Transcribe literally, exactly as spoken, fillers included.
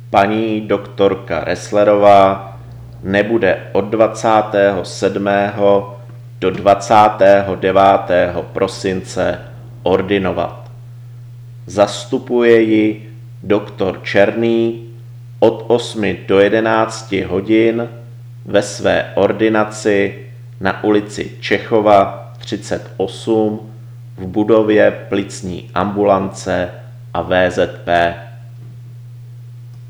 Paní doktorka Resslerová nebude od dvacátého sedmého do dvacátého devátého prosince ordinovat. Zastupuje ji doktor Černý od osmi do jedenácti hodin ve své ordinaci na ulici Čechova třicet osm v budově plicní ambulance a V Z P.